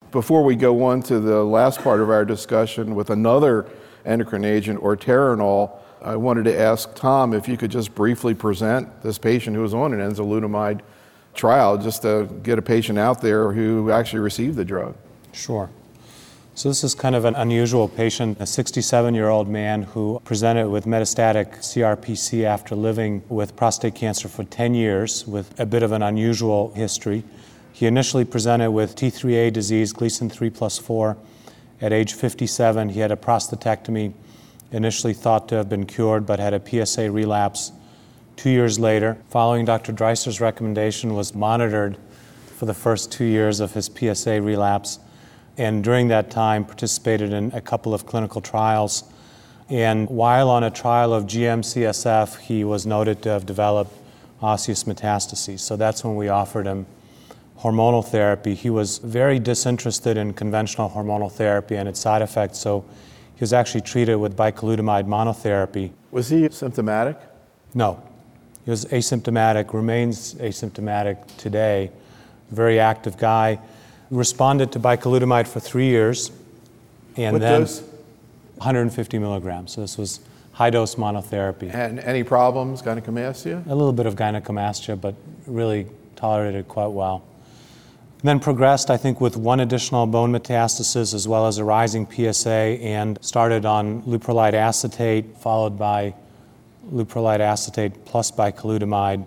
Before we go on to the last part of our discussion with another endocrine agent, orterenol, I wanted to ask Tom if you could just briefly present this patient who was on an enzalutamide trial, just to get a patient out there who actually received the drug. Sure. So this is kind of an unusual patient, a 67-year-old man who presented with metastatic CRPC after living with prostate cancer for 10 years with a bit of an unusual history. He initially presented with T3A disease, Gleason 3+4. At age 57, he had a prostatectomy, initially thought to have been cured, but had a PSA relapse 2 years later. Following Dr. Dreiser's recommendation, was monitored for the first 2 years of his PSA relapse, and during that time participated in a couple of clinical trials. And while on a trial of GM-CSF, he was noted to have developed osseous metastases. So that's when we offered him hormonal therapy. He was very disinterested in conventional hormonal therapy and its side effects, so he was actually treated with bicalutamide monotherapy. Was he symptomatic? No. He was asymptomatic, remains asymptomatic today. Very active guy. Responded to bicalutamide for 3 years. And what then dose? 150 milligrams. So this was high-dose monotherapy. And any problems, gynecomastia? A little bit of gynecomastia, but really tolerated quite well. And then progressed, I think, with one additional bone metastasis as well as a rising PSA, and started on leuprolide acetate, followed by leuprolide acetate plus bicalutamide.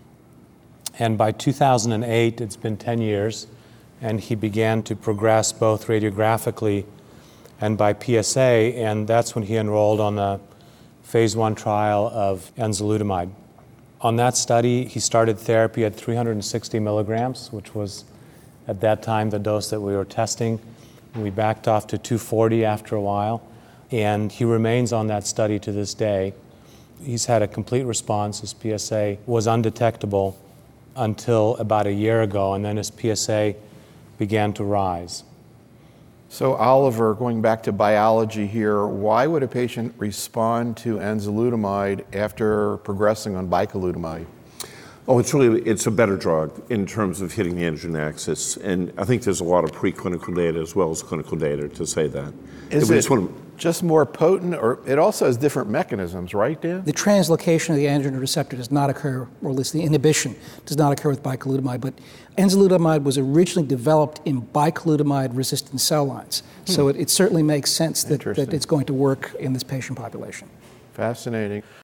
And by 2008, it's been 10 years, and he began to progress both radiographically and by PSA, and that's when he enrolled on the phase 1 trial of enzalutamide. On that study, he started therapy at 360 milligrams, which was at that time the dose that we were testing. We backed off to 240 after a while, and he remains on that study to this day. He's had a complete response. His PSA was undetectable until about a year ago, and then his PSA began to rise. So Oliver, going back to biology here, why would a patient respond to enzalutamide after progressing on bicalutamide? Oh, it's a better drug in terms of hitting the androgen axis, and I think there's a lot of preclinical data as well as clinical data to say that. Is it just more potent, or it also has different mechanisms, right, Dan? The translocation of the androgen receptor does not occur, or at least the inhibition does not occur with bicalutamide, but enzalutamide was originally developed in bicalutamide-resistant cell lines. So it certainly makes sense that it's going to work in this patient population. Fascinating.